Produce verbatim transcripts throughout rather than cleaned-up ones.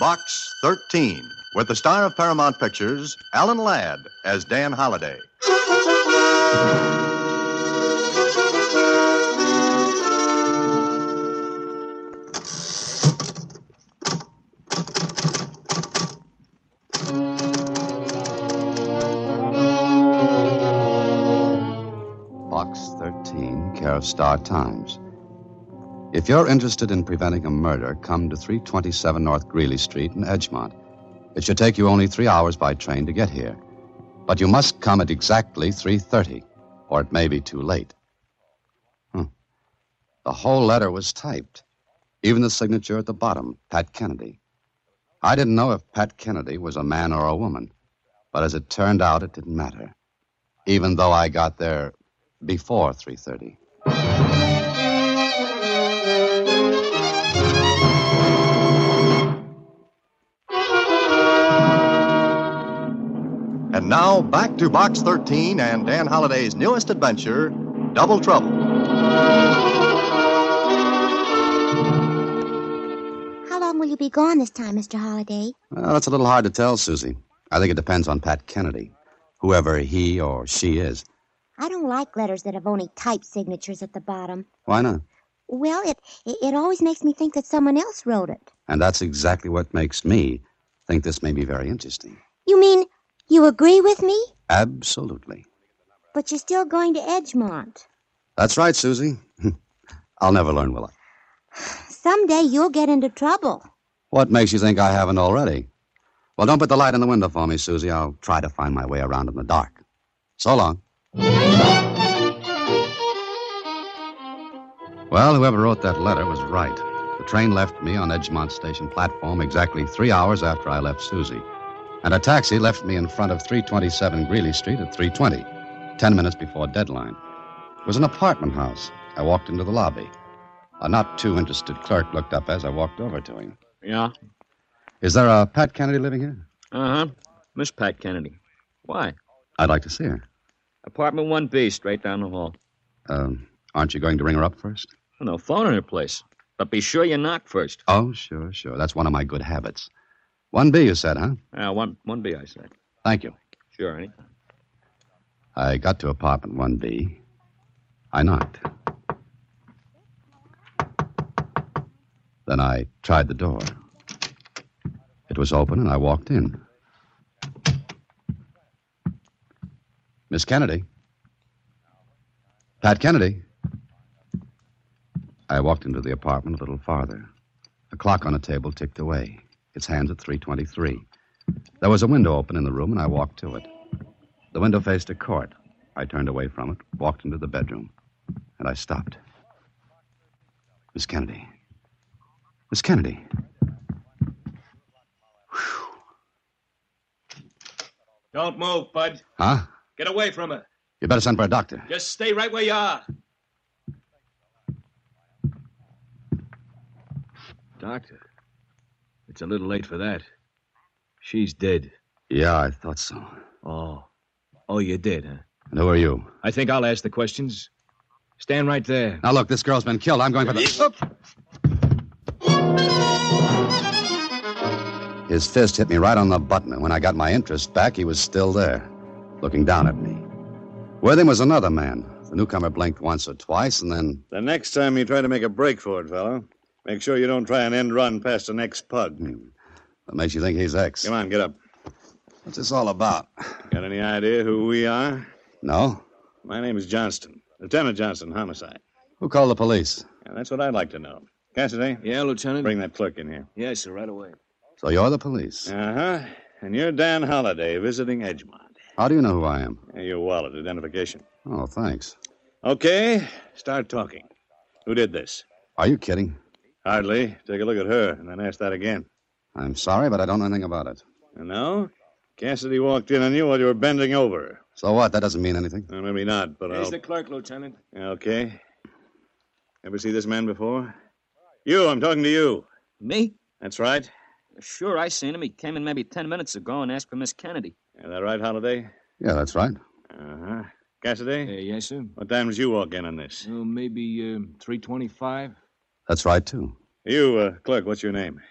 Box thirteen, with the star of Paramount Pictures, Alan Ladd, as Dan Holliday. Box thirteen, care of Star Times. If you're interested in preventing a murder, come to three twenty-seven North Greeley Street in Edgemont. It should take you only three hours by train to get here. But you must come at exactly three thirty, or it may be too late. Hmm. The whole letter was typed. Even the signature at the bottom, Pat Kennedy. I didn't know if Pat Kennedy was a man or a woman. But as it turned out, it didn't matter. Even though I got there before three thirty. And now, back to Box thirteen and Dan Holliday's newest adventure, Double Trouble. How long will you be gone this time, Mister Holliday? Well, that's a little hard to tell, Susie. I think it depends on Pat Kennedy, whoever he or she is. I don't like letters that have only typed signatures at the bottom. Why not? Well, it, it, it always makes me think that someone else wrote it. And that's exactly what makes me think this may be very interesting. You mean you agree with me? Absolutely. But you're still going to Edgemont. That's right, Susie. I'll never learn, will I? Someday you'll get into trouble. What makes you think I haven't already? Well, don't put the light in the window for me, Susie. I'll try to find my way around in the dark. So long. Well, whoever wrote that letter was right. The train left me on Edgemont Station platform exactly three hours after I left Susie. And a taxi left me in front of three twenty-seven Greeley Street at three twenty, ten minutes before deadline. It was an apartment house. I walked into the lobby. A not too interested clerk looked up as I walked over to him. Yeah? Is there a Pat Kennedy living here? Uh-huh. Miss Pat Kennedy. Why? I'd like to see her. Apartment one B, straight down the hall. Um, aren't you going to ring her up first? No phone in her place. But be sure you knock first. Oh, sure, sure. That's one of my good habits. one B, you said, huh? Yeah, one, one B, I said. Thank you. Sure, anytime. I got to apartment one B. I knocked. Then I tried the door. It was open, and I walked in. Miss Kennedy? Pat Kennedy? I walked into the apartment a little farther. A clock on a table ticked away. Its hands at three twenty-three. There was a window open in the room, and I walked to it. The window faced a court. I turned away from it, walked into the bedroom, and I stopped. Miss Kennedy. Miss Kennedy. Whew. Don't move, Bud. Huh? Get away from her. You better send for a doctor. Just stay right where you are. Doctor, it's a little late for that. She's dead. Yeah, I thought so. Oh. Oh, you did, huh? And who are you? I think I'll ask the questions. Stand right there. Now, look, this girl's been killed. I'm going for the... His fist hit me right on the button, and when I got my interest back, he was still there, looking down at me. With him was another man. The newcomer blinked once or twice, and then... The next time you try to make a break for it, fellow, make sure you don't try an end run past the next pug. Hmm. What makes you think he's X? Come on, get up. What's this all about? Got any idea who we are? No? My name is Johnston. Lieutenant Johnston, homicide. Who called the police? Yeah, that's what I'd like to know. Cassidy? Yeah, Lieutenant? Bring that clerk in here. Yes, sir, right away. So you're the police? Uh-huh. And you're Dan Holliday, visiting Edgemont. How do you know who I am? Yeah, your wallet, identification. Oh, thanks. Okay, start talking. Who did this? Are you kidding? Hardly. Take a look at her, and then ask that again. I'm sorry, but I don't know anything about it. No? Cassidy walked in on you while you were bending over. So what? That doesn't mean anything. Well, maybe not, but Here's I'll... the clerk, Lieutenant. Okay. Ever see this man before? You, I'm talking to you. Me? That's right. Sure, I seen him. He came in maybe ten minutes ago and asked for Miss Kennedy. Is that right, Holliday? Yeah, that's right. Uh-huh. Cassidy? Uh, yes, sir. What time did you walk in on this? Oh, maybe uh, three twenty-five. That's right, too. You, uh, clerk, what's your name?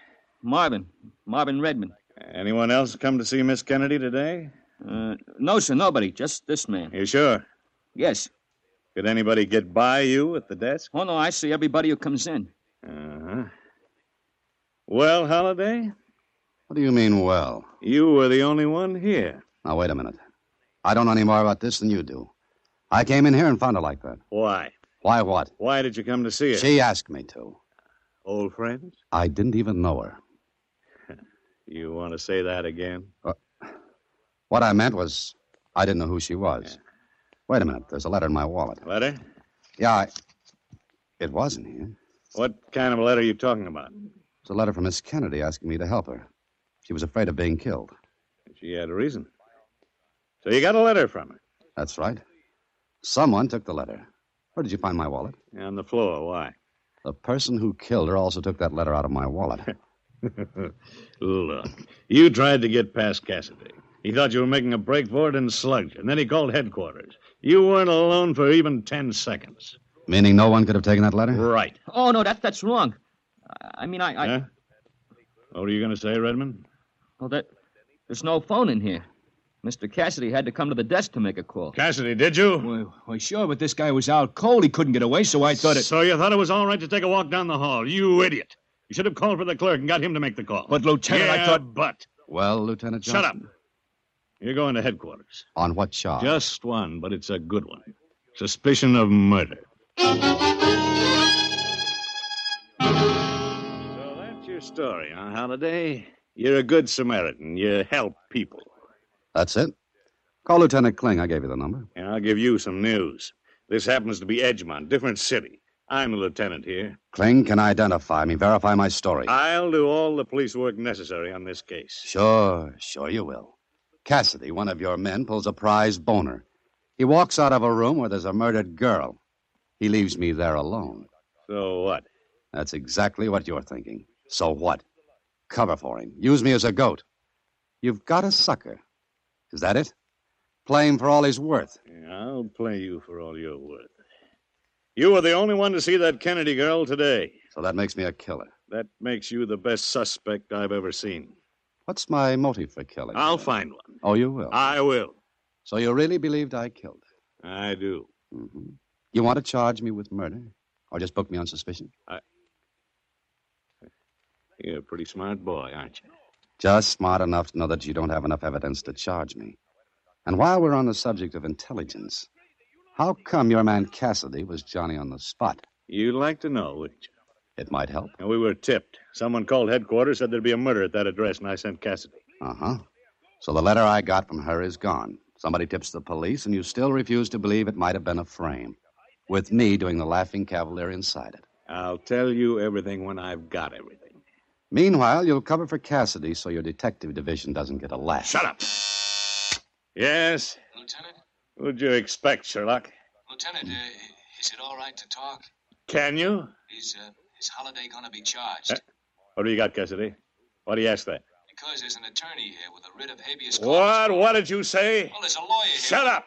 Marvin. Marvin Redmond. Anyone else come to see Miss Kennedy today? Uh, no, sir, nobody. Just this man. You sure? Yes. Could anybody get by you at the desk? Oh, no, I see everybody who comes in. Uh-huh. Well, Holliday, What do you mean, well? you were the only one here. Now, wait a minute. I don't know any more about this than you do. I came in here and found her like that. Why? Why what? Why did you come to see her? She asked me to. Old friends? I didn't even know her. You want to say that again? What I meant was, I didn't know who she was. Wait a minute. There's a letter in my wallet. Letter? Yeah, I... It wasn't here. What kind of a letter are you talking about? It's a letter from Miss Kennedy asking me to help her. She was afraid of being killed. She had a reason. So you got a letter from her? That's right. Someone took the letter. Where did you find my wallet? On the floor. Why? The person who killed her also took that letter out of my wallet. Look, you tried to get past Cassidy. He thought you were making a break for it and slugged you. And then he called headquarters. You weren't alone for even ten seconds. Meaning no one could have taken that letter? Right. Oh, no, that, that's wrong. I, I mean, I... I... Huh? What were you going to say, Redmond? Well, that, there's no phone in here. Mister Cassidy had to come to the desk to make a call. Cassidy, did you? Well, well, sure, but this guy was out cold. He couldn't get away, so I thought it... So you thought it was all right to take a walk down the hall? You idiot. You should have called for the clerk and got him to make the call. But, Lieutenant, yeah, I thought... but... Well, Lieutenant Johnson? Shut up. You're going to headquarters. On what charge? Just one, but it's a good one. Suspicion of murder. So that's your story, huh, Holliday? You're a good Samaritan. You help people. That's it. Call Lieutenant Kling. I gave you the number. And I'll give you some news. This happens to be Edgemont, different city. I'm the lieutenant here. Kling can identify me, verify my story. I'll do all the police work necessary on this case. Sure, sure you will. Cassidy, one of your men, pulls a prize boner. He walks out of a room where there's a murdered girl. He leaves me there alone. So what? That's exactly what you're thinking. So what? Cover for him. Use me as a goat. You've got a sucker. Is that it? Play him for all he's worth. Yeah, I'll play you for all you're worth. You were the only one to see that Kennedy girl today. So that makes me a killer. That makes you the best suspect I've ever seen. What's my motive for killing? I'll find one. Oh, you will? I will. So you really believed I killed her? I do. Mm-hmm. You want to charge me with murder? Or just book me on suspicion? I... You're a pretty smart boy, aren't you? Just smart enough to know that you don't have enough evidence to charge me. And while we're on the subject of intelligence, how come your man Cassidy was Johnny on the spot? You'd like to know, wouldn't you? It might help. And we were tipped. Someone called headquarters, said there'd be a murder at that address, and I sent Cassidy. Uh-huh. So the letter I got from her is gone. Somebody tips the police, and you still refuse to believe it might have been a frame, with me doing the laughing cavalier inside it. I'll tell you everything when I've got everything. Meanwhile, you'll cover for Cassidy so your detective division doesn't get a laugh. Shut up. Yes? Lieutenant? What'd you expect, Sherlock? Lieutenant, uh, is it all right to talk? Can you? Is, uh, is Holliday going to be charged? Uh, what do you got, Cassidy? Why do you ask that? Because there's an attorney here with a writ of habeas corpus. What? What did you say? Well, there's a lawyer here. Shut up!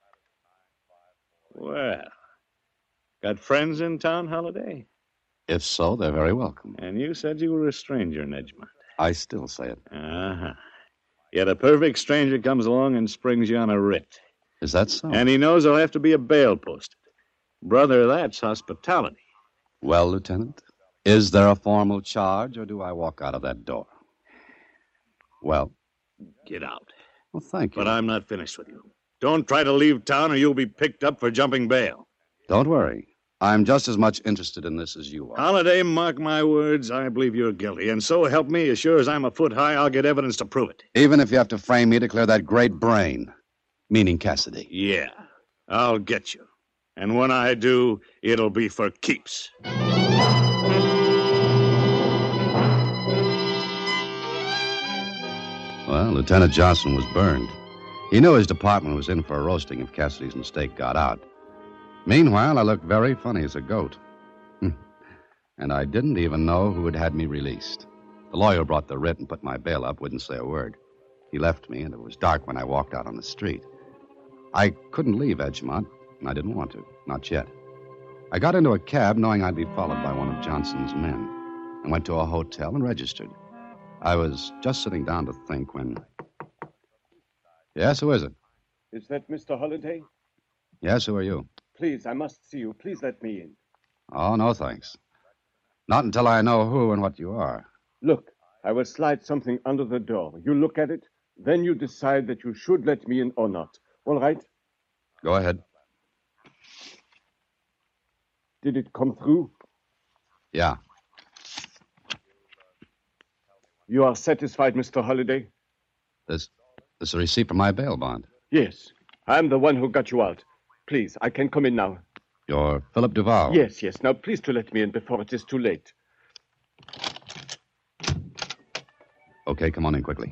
Well, got friends in town, Holliday? If so, they're very welcome. And you said you were a stranger in Edgemont. I still say it. Uh-huh. Yet a perfect stranger comes along and springs you on a writ. Is that so? And he knows there'll have to be a bail posted. Brother, that's hospitality. Well, Lieutenant, is there a formal charge, or do I walk out of that door? Well? Get out. Well, thank you. But I'm not finished with you. Don't try to leave town or you'll be picked up for jumping bail. Don't worry. I'm just as much interested in this as you are. Holliday, mark my words, I believe you're guilty. And so help me, as sure as I'm a foot high, I'll get evidence to prove it. Even if you have to frame me to clear that great brain. Meaning Cassidy. Yeah, I'll get you. And when I do, it'll be for keeps. Well, Lieutenant Johnson was burned. He knew his department was in for a roasting if Cassidy's mistake got out. Meanwhile, I looked very funny as a goat. And I didn't even know who had had me released. The lawyer brought the writ and put my bail up, wouldn't say a word. He left me, and it was dark when I walked out on the street. I couldn't leave Edgemont, and I didn't want to, not yet. I got into a cab knowing I'd be followed by one of Johnson's men, and went to a hotel and registered. I was just sitting down to think when... Yes, who is it? Is that Mister Holliday? Yes, who are you? Please, I must see you. Please let me in. Oh, no, thanks. Not until I know who and what you are. Look, I will slide something under the door. You look at it, then you decide that you should let me in or not. All right? Go ahead. Did it come through? Yeah. You are satisfied, Mister Holliday? This, this is a receipt for my bail bond. Yes. I'm the one who got you out. Please, I can come in now. You're Philip Duval. Yes, yes. Now, please to let me in before it is too late. Okay, come on in quickly.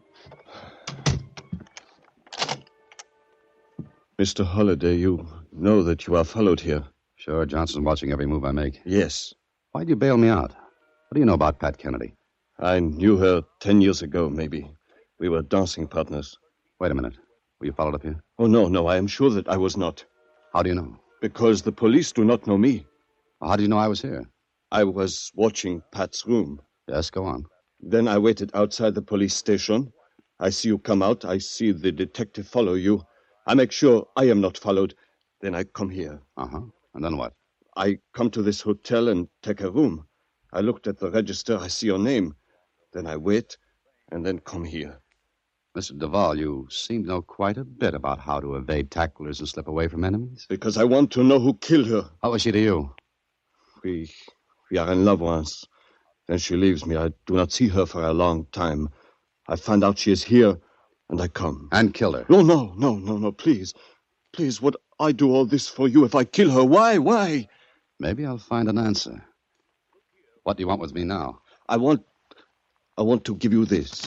Mister Holliday, you know that you are followed here. Sure, Johnson's watching every move I make. Yes. Why'd you bail me out? What do you know about Pat Kennedy? I knew her ten years ago, maybe. We were dancing partners. Wait a minute. Were you followed up here? Oh, no, no. I am sure that I was not. How do you know? Because the police do not know me. Well, how do you know I was here? I was watching Pat's room. Yes, go on. Then I waited outside the police station. I see you come out. I see the detective follow you. I make sure I am not followed. Then I come here. Uh-huh. And then what? I come to this hotel and take a room. I looked at the register. I see your name. Then I wait, and then come here. Mister Duval, you seem to know quite a bit about how to evade tacklers and slip away from enemies. Because I want to know who killed her. What was she to you? We, we are in love once. Then she leaves me. I do not see her for a long time. I find out she is here, and I come. And kill her? No, no, no, no, no, please. Please, would I do all this for you if I kill her? Why, why? Maybe I'll find an answer. What do you want with me now? I want... I want to give you this.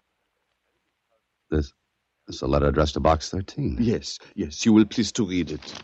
This? This is a letter addressed to Box thirteen. Yes, yes. You will please to read it.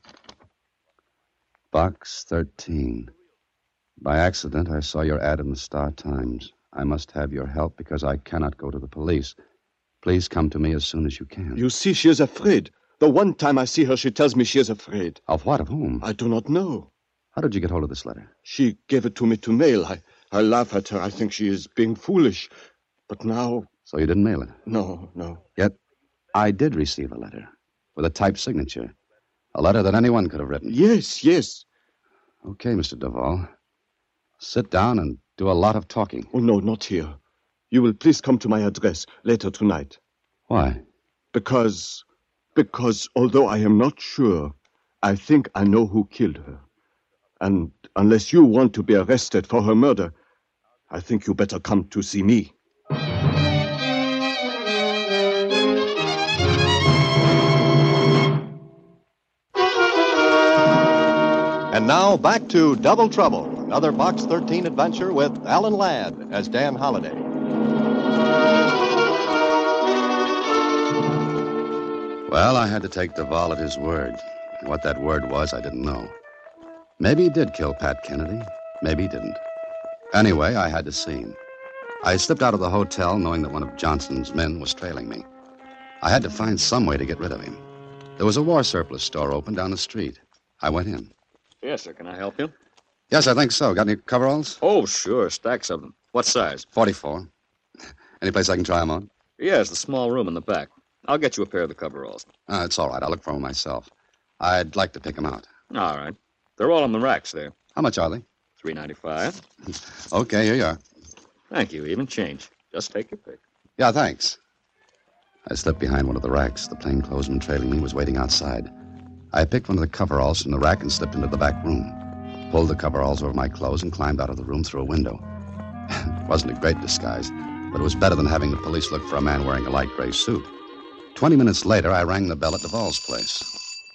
Box thirteen. By accident, I saw your ad in the Star Times. I must have your help because I cannot go to the police. Please come to me as soon as you can. You see, she is afraid. The one time I see her, she tells me she is afraid. Of what? Of whom? I do not know. How did you get hold of this letter? She gave it to me to mail. I, I laugh at her. I think she is being foolish. But now... So you didn't mail it? No, no. Yet, I did receive a letter with a typed signature. A letter that anyone could have written. Yes, yes. Okay, Mister Duval. Sit down and do a lot of talking. Oh, no, not here. You will please come to my address later tonight. Why? Because... Because, although I am not sure, I think I know who killed her. And unless you want to be arrested for her murder, I think you better come to see me. And now back to Double Trouble, another Box thirteen adventure with Alan Ladd as Dan Holliday. Well, I had to take Duval at his word. And what that word was, I didn't know. Maybe he did kill Pat Kennedy. Maybe he didn't. Anyway, I had to see him. I slipped out of the hotel knowing that one of Johnson's men was trailing me. I had to find some way to get rid of him. There was a war surplus store open down the street. I went in. Yes, sir. Can I help you? Yes, I think so. Got any coveralls? Oh, sure. Stacks of them. What size? forty-four. Any place I can try them on? Yes, the small room in the back. I'll get you a pair of the coveralls. Uh, it's all right. I'll look for them myself. I'd like to pick them out. All right. They're all on the racks there. How much are they? three ninety-five. Okay, here you are. Thank you. Even change. Just take your pick. Yeah, thanks. I slipped behind one of the racks. The plainclothesman trailing me was waiting outside. I picked one of the coveralls from the rack and slipped into the back room. Pulled the coveralls over my clothes and climbed out of the room through a window. It wasn't a great disguise, but it was better than having the police look for a man wearing a light gray suit. Twenty minutes later, I rang the bell at Duval's place.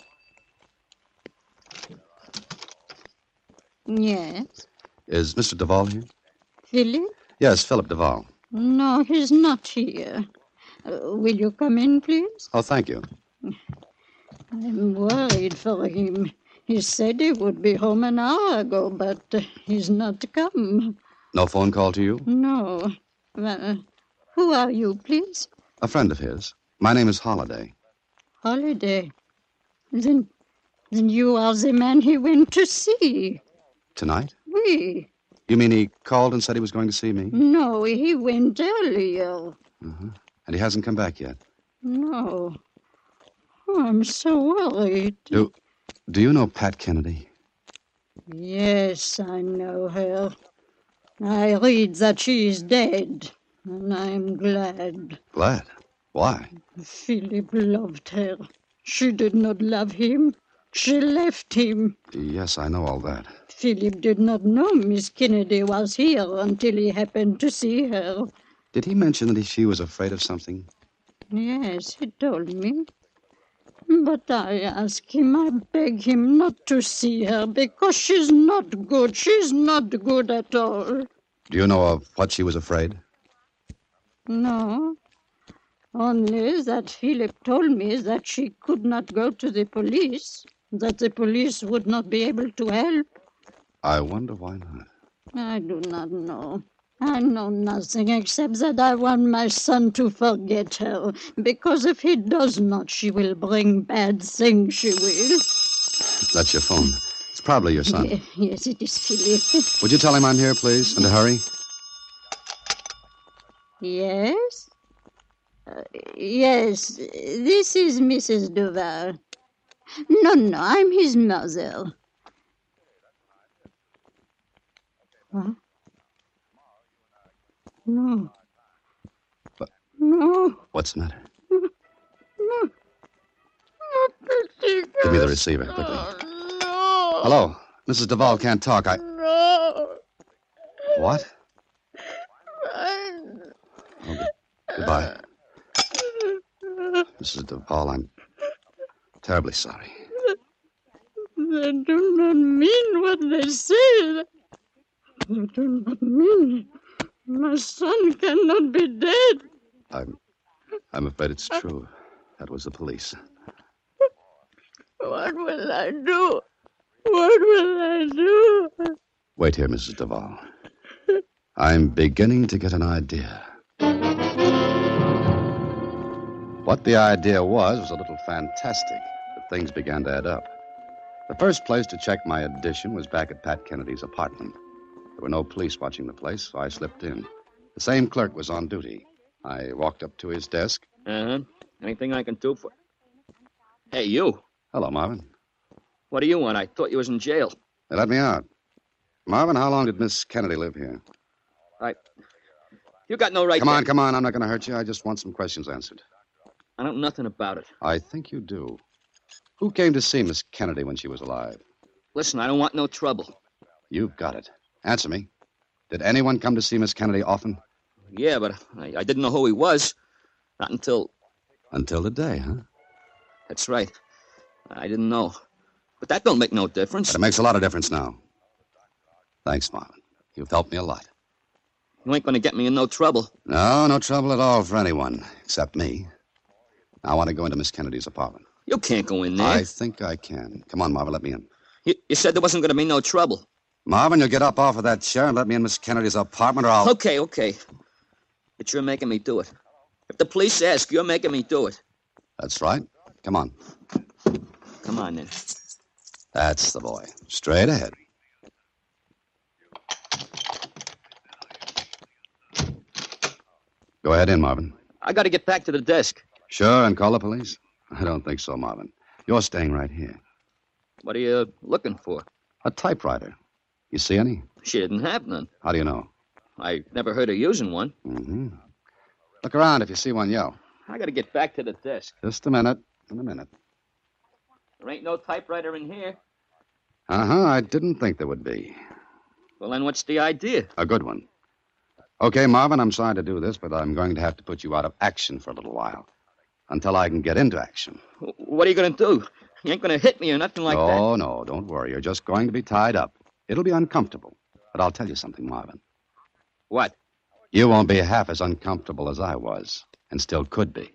Yes. Is Mister Duval here? Philip? Yes, Philip Duval. No, he's not here. Uh, will you come in, please? Oh, thank you. I'm worried for him. He said he would be home an hour ago, but uh, he's not come. No phone call to you? No. Uh, who are you, please? A friend of his. My name is Holliday. Holliday? Then, then you are the man he went to see. Tonight? Oui. You mean he called and said he was going to see me? No, he went earlier. Uh-huh. And he hasn't come back yet? No. Oh, I'm so worried. Do, do you know Pat Kennedy? Yes, I know her. I read that she is dead, and I'm glad. Glad? Why? Philip loved her. She did not love him. She left him. Yes, I know all that. Philip did not know Miss Kennedy was here until he happened to see her. Did he mention that she was afraid of something? Yes, he told me. But I ask him, I beg him not to see her, because she's not good. She's not good at all. Do you know of what she was afraid? No. Only that Philip told me that she could not go to the police, that the police would not be able to help. I wonder why not. I do not know. I know nothing except that I want my son to forget her, because if he does not, she will bring bad things, she will. That's your phone. It's probably your son. Ye- yes, it is Philip. Would you tell him I'm here, please, and to hurry? Yes? Uh, yes, this is Missus Duval. No, no, I'm his mother. Huh? No. What? No. What's the matter? No. Give me the receiver, quickly. No. Hello? Missus Duval can't talk. I... No. What? Oh, good- goodbye. Missus Duval, I'm terribly sorry. They do not mean what they say. They do not mean it. My son cannot be dead. I'm... I'm afraid it's true. That was the police. What will I do? What will I do? Wait here, Missus Duval. I'm beginning to get an idea. What the idea was was a little fantastic, but things began to add up. The first place to check my addition was back at Pat Kennedy's apartment. There were no police watching the place, so I slipped in. The same clerk was on duty. I walked up to his desk. Uh-huh. Anything I can do for... Hey, you. Hello, Marvin. What do you want? I thought you was in jail. They let me out. Marvin, how long did Miss Kennedy live here? I... You got no right Come to... on, come on. I'm not going to hurt you. I just want some questions answered. I don't know nothing about it. I think you do. Who came to see Miss Kennedy when she was alive? Listen, I don't want no trouble. You've got it. Answer me. Did anyone come to see Miss Kennedy often? Yeah, but I, I didn't know who he was. Not until... Until today, huh? That's right. I didn't know. But that don't make no difference. But it makes a lot of difference now. Thanks, Marvin. You've helped me a lot. You ain't gonna get me in no trouble. No, no trouble at all for anyone, except me. I want to go into Miss Kennedy's apartment. You can't go in there. I think I can. Come on, Marvin, let me in. You, you said there wasn't gonna be no trouble. Marvin, you'll get up off of that chair and let me in Miss Kennedy's apartment, or I'll... Okay, okay. But you're making me do it. If the police ask, you're making me do it. That's right. Come on. Come on, then. That's the boy. Straight ahead. Go ahead in, Marvin. I gotta get back to the desk. Sure, and call the police? I don't think so, Marvin. You're staying right here. What are you looking for? A typewriter. You see any? She didn't have none. How do you know? I never heard her using one. Mm-hmm. Look around. If you see one, yell. I gotta get back to the desk. Just a minute. In a minute. There ain't no typewriter in here. Uh-huh. I didn't think there would be. Well, then what's the idea? A good one. Okay, Marvin, I'm sorry to do this, but I'm going to have to put you out of action for a little while. Until I can get into action. What are you gonna do? You ain't gonna hit me or nothing like no, that. No, no, don't worry. You're just going to be tied up. It'll be uncomfortable. But I'll tell you something, Marvin. What? You won't be half as uncomfortable as I was, and still could be.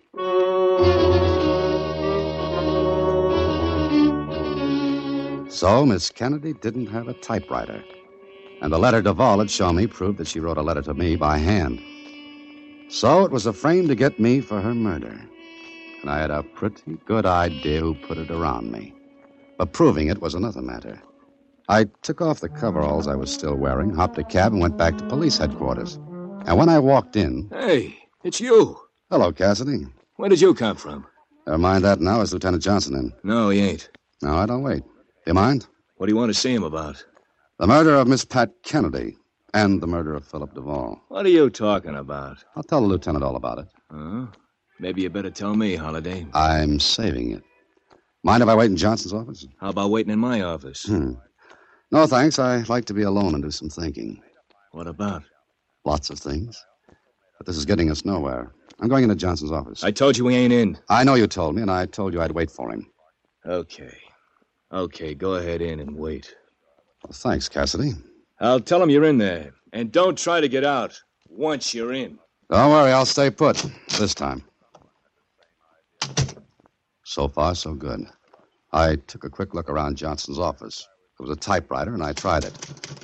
So, Miss Kennedy didn't have a typewriter. And the letter Duval had shown me proved that she wrote a letter to me by hand. So it was a frame to get me for her murder. And I had a pretty good idea who put it around me. But proving it was another matter. I took off the coveralls I was still wearing, hopped a cab, and went back to police headquarters. And when I walked in... Hey, it's you. Hello, Cassidy. Where did you come from? Never mind that now. Is Lieutenant Johnson in? No, he ain't. No, I don't wait. Do you mind? What do you want to see him about? The murder of Miss Pat Kennedy and the murder of Philip Duvall. What are you talking about? I'll tell the lieutenant all about it. Huh? Maybe you better tell me, Holiday. I'm saving it. Mind if I wait in Johnson's office? How about waiting in my office? Hmm. No, thanks. I like to be alone and do some thinking. What about? Lots of things. But this is getting us nowhere. I'm going into Johnson's office. I told you we ain't in. I know you told me, and I told you I'd wait for him. Okay. Okay, go ahead in and wait. Well, thanks, Cassidy. I'll tell him you're in there. And don't try to get out once you're in. Don't worry, I'll stay put. This time. So far, so good. I took a quick look around Johnson's office. There was a typewriter, and I tried it.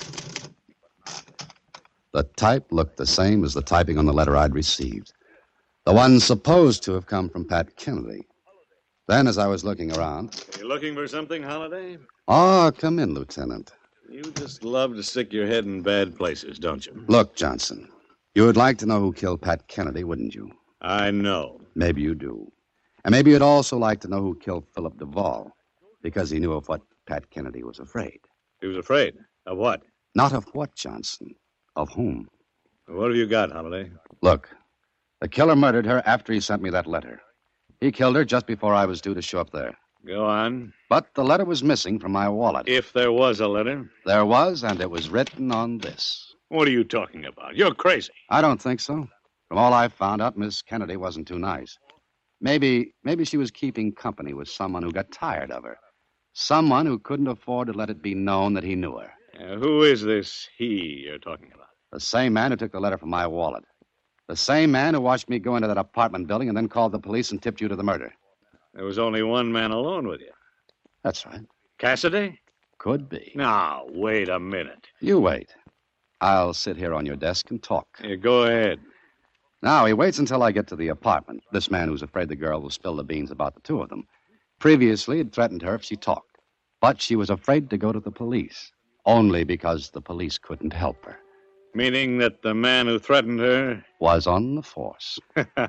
The type looked the same as the typing on the letter I'd received. The one supposed to have come from Pat Kennedy. Then, as I was looking around... You looking for something, Holiday? Oh, come in, Lieutenant. You just love to stick your head in bad places, don't you? Look, Johnson, you would like to know who killed Pat Kennedy, wouldn't you? I know. Maybe you do. And maybe you'd also like to know who killed Philip Duvall, because he knew of what Pat Kennedy was afraid. He was afraid? Of what? Not of what, Johnson. Of whom? What have you got, Holiday? Look, the killer murdered her after he sent me that letter. He killed her just before I was due to show up there. Go on. But the letter was missing from my wallet. If there was a letter? There was, and it was written on this. What are you talking about? You're crazy. I don't think so. From all I found out, Miss Kennedy wasn't too nice. Maybe, maybe she was keeping company with someone who got tired of her. Someone who couldn't afford to let it be known that he knew her. Uh, who is this he you're talking about? The same man who took the letter from my wallet. The same man who watched me go into that apartment building and then called the police and tipped you to the murder. There was only one man alone with you. That's right. Cassidy? Could be. Now, wait a minute. You wait. I'll sit here on your desk and talk. Yeah, go ahead. Now, he waits until I get to the apartment. This man who's afraid the girl will spill the beans about the two of them. Previously, he'd threatened her if she talked. But she was afraid to go to the police. Only because the police couldn't help her. Meaning that the man who threatened her... Was on the force. Oh,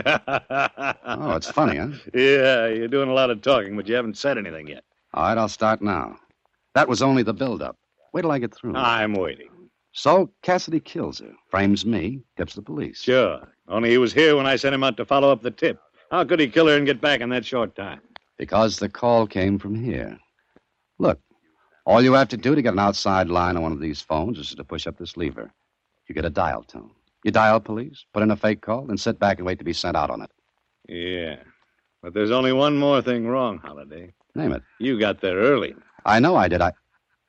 it's funny, huh? Yeah, you're doing a lot of talking, but you haven't said anything yet. All right, I'll start now. That was only the build-up. Wait till I get through. I'm waiting. So Cassidy kills her, frames me, tips the police. Sure. Only he was here when I sent him out to follow up the tip. How could he kill her and get back in that short time? Because the call came from here. Look, all you have to do to get an outside line on one of these phones is to push up this lever. You get a dial tone. You dial police, put in a fake call, and sit back and wait to be sent out on it. Yeah. But there's only one more thing wrong, Holiday. Name it. You got there early. I know I did. I...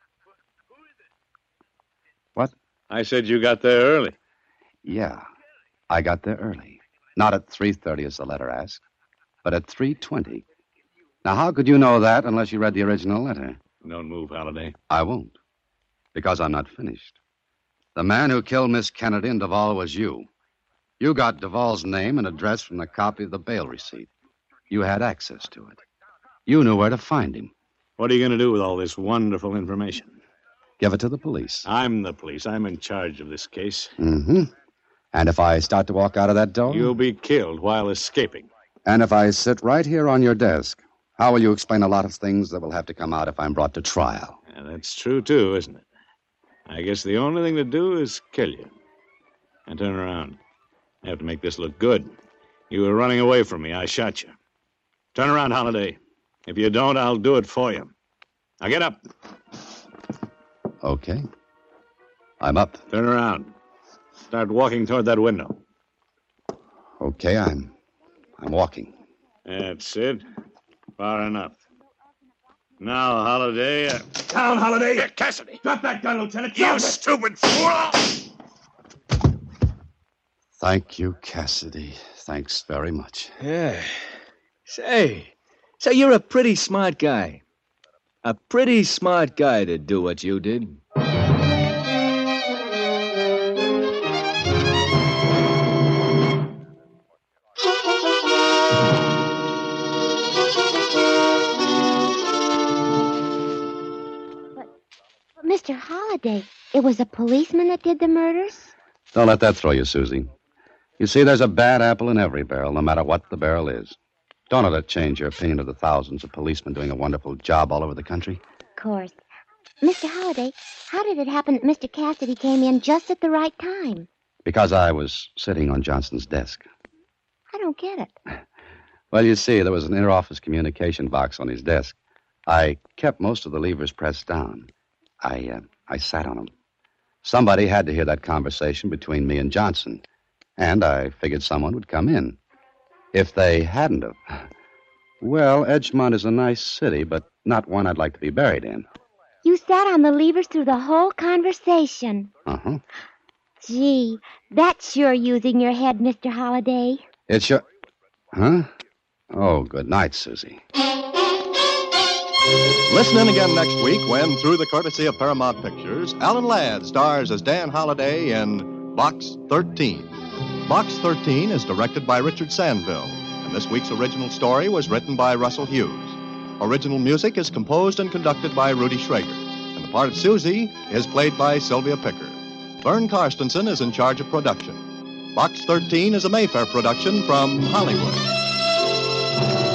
What? I said you got there early. Yeah, I got there early. Not at three thirty as the letter asked, but at three twenty. Now, how could you know that unless you read the original letter? Don't move, Holiday. I won't, because I'm not finished. The man who killed Miss Kennedy and Duvall was you. You got Duvall's name and address from the copy of the bail receipt. You had access to it. You knew where to find him. What are you going to do with all this wonderful information? Give it to the police. I'm the police. I'm in charge of this case. Mm-hmm. And if I start to walk out of that door? You'll be killed while escaping. And if I sit right here on your desk, how will you explain a lot of things that will have to come out if I'm brought to trial? Yeah, that's true, too, isn't it? I guess the only thing to do is kill you. And turn around. I have to make this look good. You were running away from me. I shot you. Turn around, Holiday. If you don't, I'll do it for you. Now get up. Okay. I'm up. Turn around. Start walking toward that window. Okay, I'm... I'm walking. That's it. Far enough. Now, Holiday... Uh... Down, Holiday! Here, Cassidy! Drop that gun, Lieutenant! You Drop it. stupid fool! Thank you, Cassidy. Thanks very much. Yeah. Say, so you're a pretty smart guy. A pretty smart guy to do what you did. Mister Holliday, it was a policeman that did the murders? Don't let that throw you, Susie. You see, there's a bad apple in every barrel, no matter what the barrel is. Don't let it change your opinion of the thousands of policemen doing a wonderful job all over the country. Of course. Mister Holliday, how did it happen that Mister Cassidy came in just at the right time? Because I was sitting on Johnson's desk. I don't get it. Well, you see, there was an inter-office communication box on his desk. I kept most of the levers pressed down. I, uh, I sat on them. Somebody had to hear that conversation between me and Johnson, and I figured someone would come in. If they hadn't have, well, Edgemont is a nice city, but not one I'd like to be buried in. You sat on the levers through the whole conversation. Uh-huh. Gee, that's sure using your head, Mister Holliday. It's your... Huh? Oh, good night, Susie. Listen in again next week when, through the courtesy of Paramount Pictures, Alan Ladd stars as Dan Holliday in Box thirteen. Box thirteen is directed by Richard Sandville, and this week's original story was written by Russell Hughes. Original music is composed and conducted by Rudy Schrager, and the part of Susie is played by Sylvia Picker. Vern Karstensen is in charge of production. Box thirteen is a Mayfair production from Hollywood.